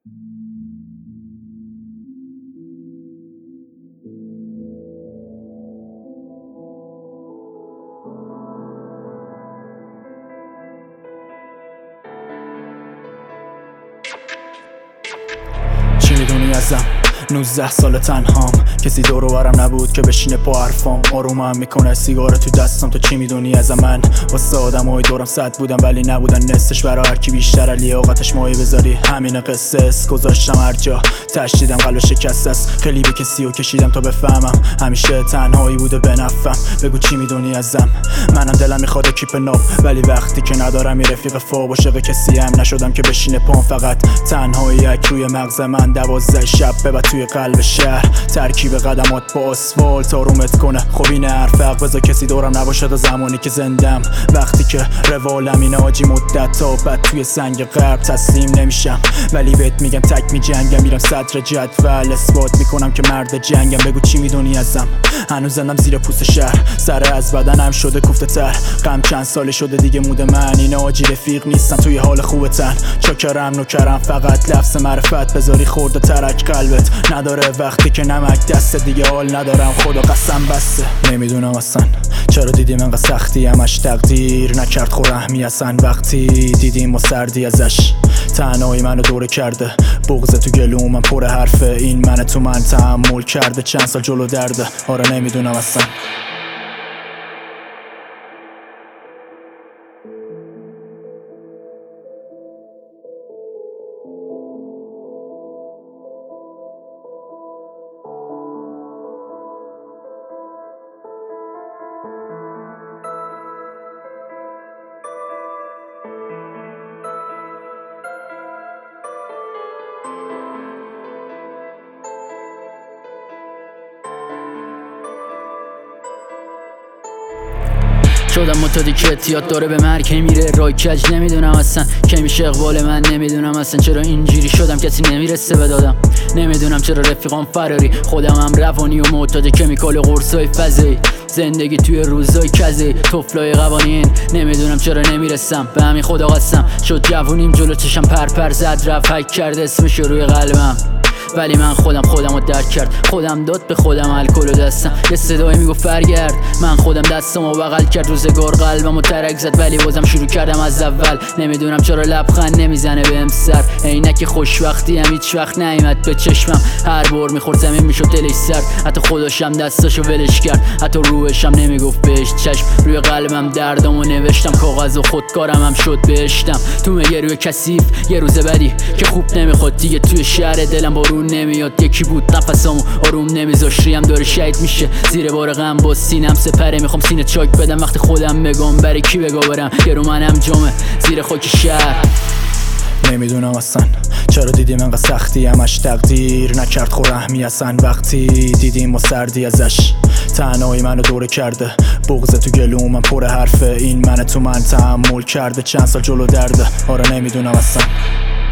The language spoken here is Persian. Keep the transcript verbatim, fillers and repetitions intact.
چی میدونی ازم؟ نوزده سال تنهام، کسی دور و برم نبود که بشینه پا حرفام. آرومم میکنه سیگار تو دستم. تو چی میدونی از من؟ واسه آدمای دورم صد بودم ولی نبودن نصفش. برا هر کی بیشتر لیاقتش مایه بذاری همین قصه است. گذاشتم هر جا تشدیدم قلب شکست است. خیلی به کسی و کشیدم تا بفهمم همیشه تنهایی بوده به نفعم. بگو چی میدونی ازم؟ منم دلم میخواد کیپ ناب ولی وقتی که ندارم یه رفیق فوق عاشق کسی هم نشدم که بشینه پام. فقط تنهایی یک روی مغز من دوازده شب ببر توی قلب شهر. ترکیب قدمات با آسفالت آرومت کنه. خب این هر فرق بذار کسی دورم نباشه تا زمانی که زندم. وقتی که روالم این آجی مدت تا بعد توی سنگ غرب تسلیم نمیشم ولی بهت میگم تک میجنگم. میرم صدر جدول اثبات میکنم که مرد جنگم. بگو چی میدونی ازم؟ هنوز زندم زیر پوست شهر. سر از بدنم شده کوفته تر. غم چند ساله شده دیگه مود من. این آجی رفیق نیستن توی حال خوبتن. چاکرم نوکرم فقط لفظ معرفت بذاری خورده ترک قلبت نداره. وقتی که نمک دست دیگه حال ندارم خدا قسم بسته. نمیدونم اصلا چرا دیدیم انقدر سختی همش تقدیر نکرد خور رحمی اصلا. وقتی دیدیم ما سردی ازش تنهایی منو دوره کرده. بغض تو گلومم پر حرفه. این من تو من تحمل کرده چند سال جلو درده. آره نمیدونم اصلا. شدم معتادی که اعتیاد داره به مرگ میره رای کج. نمیدونم اصلا کی میشه اقبال من. نمیدونم اصلا چرا اینجوری شدم کسی نمیرسه به دادم. نمیدونم چرا رفیقام فراری خودم هم روانی و معتاد کمیکال قرصای فضایی. زندگی توی روزای کزی طفلای قوانین. نمیدونم چرا نمیرسم به همین خدا قسم. شد جوونیم جلو چشم پر پر زد رفت حک کرد اسمش روی قلبم ولی من خودم خودم رو درک کرد. خودم داد به خودم الکل و دستم. یه صدایی میگفت فرگرد. من خودم دستم رو بغل کرد. روزگار قلبم رو ترک زد ولی بازم شروع کردم از اول. نمیدونم چرا لبخند نمیزنه بهم سر. عینک خوشوقتی هم هیچ وقت نیامد به چشمم. هر بار میخورد زمین میشد دلش سرد. حتی خودشم دستاشو ولش کرد. حتی روحشم نمیگفت بهش چشم. روی قلبم دردمو نوشتم کاغذ و خودکارم هم شد بهشتم. تو مگه روی کثیف یه روز بدی که خوب نمیخواد دیگه توی شهر دلم بارون نمیاد. یکی بود نفسامو آروم نمیذاش. ریم داره شهید میشه زیر بار غم با سینم سپره. میخوام سینه چاک بدم وقتی خودم بگم برای کی بگا برم. یه رو منم جمعه زیر خاک شهر. نمیدونم اصلا چرا دیدیم انقدر سختی همش تقدیر نکرد خور رحمی اصلا. وقتی دیدیم ما سردی ازش تنهایی منو دوره کرده. بغض تو گلومم پر حرفه. این من تو من تحمل کرده چند سال جلو درده. آره نمیدونم اصلا.